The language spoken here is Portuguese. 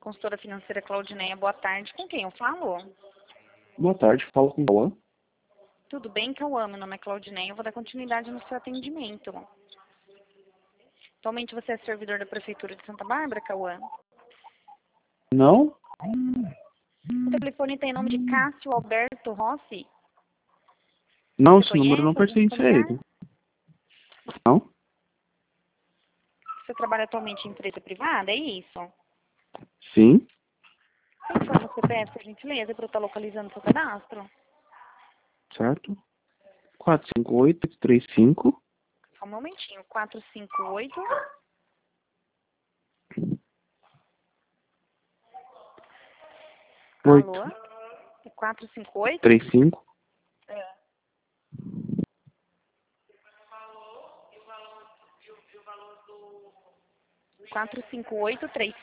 consultora financeira Claudineia. Boa tarde. Com quem eu falo? Boa tarde, falo com o Cauã. Tudo bem, Cauã? Meu nome é Claudineia. Eu vou dar continuidade no seu atendimento. Atualmente você é servidor da Prefeitura de Santa Bárbara, Cauã? Não? O telefone tem nome de Cássio Alberto Rossi? Não, Você esse número não conhece algum pertence a familiar? ele. Não? Você trabalha atualmente em empresa privada, é isso? Sim? Quem informa o CPF, por gentileza, para eu estar localizando seu cadastro? Certo? 458-35. Só um momentinho. 458. Alô? 458? 35. 458